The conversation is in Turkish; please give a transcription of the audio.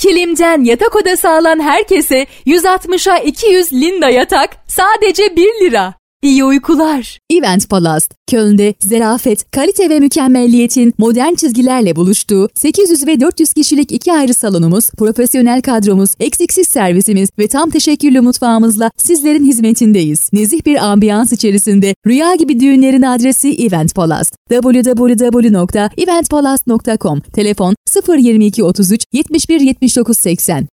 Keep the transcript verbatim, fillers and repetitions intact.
kilimden yatak odası alan herkese yüz altmışa iki yüz Linda yatak sadece bir lira. İyi uykular. Event Palast, Köln'de zarafet, kalite ve mükemmelliyetin modern çizgilerle buluştuğu sekiz yüz ve dört yüz kişilik iki ayrı salonumuz, profesyonel kadromuz, eksiksiz servisimiz ve tam teşekküllü mutfağımızla sizlerin hizmetindeyiz. Nezih bir ambiyans içerisinde rüya gibi düğünlerin adresi Event Palast. double-u double-u double-u nokta event palast nokta com. Telefon sıfır yirmi iki otuz üç yetmiş bir yetmiş dokuz seksen.